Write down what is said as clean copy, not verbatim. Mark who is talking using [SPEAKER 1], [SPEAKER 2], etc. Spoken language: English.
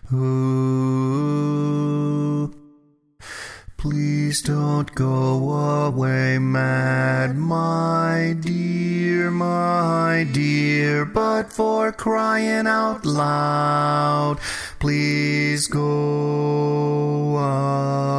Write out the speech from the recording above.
[SPEAKER 1] Ooh. Please don't go away, Mad, my dear, but for crying out loud, please go